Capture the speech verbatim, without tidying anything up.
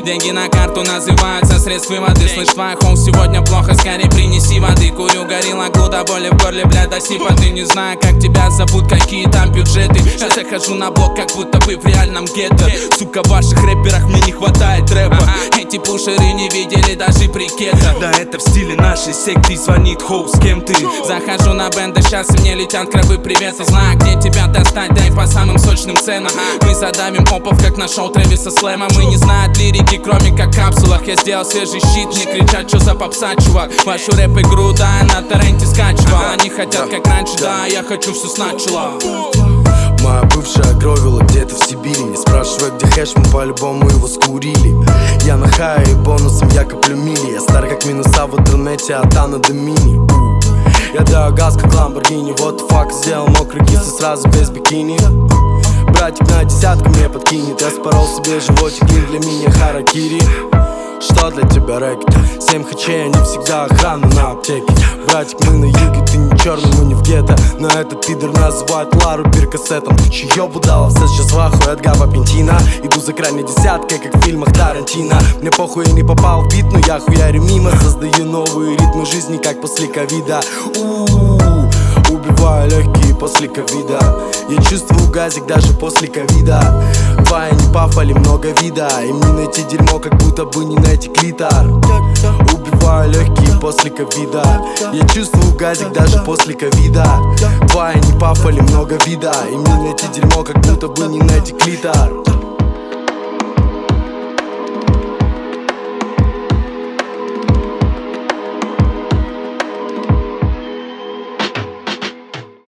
Деньги на карту называются средствами воды. Слышь, твоя хоу сегодня плохо, скорее принеси воды. Курю горилла, глуда, боли в горле, бля, до сипоты. Не знаю, как тебя зовут, какие там бюджеты. Сейчас я хожу на блок, как будто бы в реальном гетто. Сука, в ваших рэперах мне не хватает рэпа. Эти пушеры не видели даже брикета. Да это в стиле нашей секты, звонит хоу, с кем ты? Захожу на бенды, сейчас и мне летят крабы приветы. Знаю, где тебя достать, дай по самым сочным ценам. Мы задавим опов, как на шоу Трэвиса Слэма. Мы не знают лирики, кроме как в капсулах. Я сделал свежий щит, мне кричат, что за попса, чувак. Вашу рэп-игру, да, я на торренте скачивал. Они хотят как раньше, да, я хочу все сначала. Моя бывшая гровила где-то в Сибири. Не спрашивай, где хэш, мы по-любому его скурили. Я на хае и бонусом я коплю мили. Я стар как минуса в интернете от Анна до Мини. Я даю газ как Ламборгини. Вот фак, сделал мокрый кисы сразу без бикини. Братик на десятку мне подкинет. Я спорол себе животик, лин для меня харакири. Что для тебя рэкет? Семь хачей, они всегда охрана на аптеке. Братик, мы на юге, ты не черный, мы не в гетто. Но этот пидор называет Лару перкассетом. Ты че ёбу дала, все сейчас в ахуе от Гава Пентина. Иду за крайней десяткой, как в фильмах Тарантино. Мне похуй, я не попал в бит, но я хуярю мимо. Создаю новые ритмы жизни, как после ковида. У-у-у. Убиваю легкие после ковида. Я чувствую газик даже после ковида. Твои не пафали много вида. Им не найти дерьмо, как будто бы не найти клитор. Убиваю легкие после ковида. Я чувствую газик даже после ковида. Твои не пафали много вида. Им не найти дерьмо, как будто бы не найти клитор.